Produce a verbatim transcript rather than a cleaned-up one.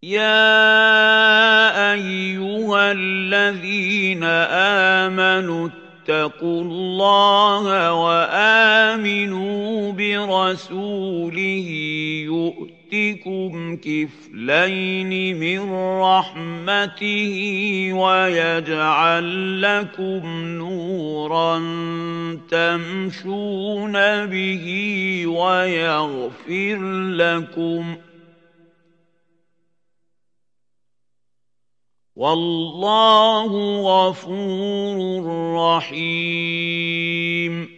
يَا أَيُّهَا الَّذِينَ آمَنُوا اتَّقُوا اللَّهَ وَآمِنُوا بِرَسُولِهِ يُؤْتِكُمْ كِفْلَيْنِ مِن رَّحْمَتِهِ وَيَجْعَل لَّكُمْ نُورًا تَمْشُونَ بِهِ وَيَغْفِرْ لَكُمْ ۗ وَاللَّهُ غَفُورٌ رَّحِيمٌ.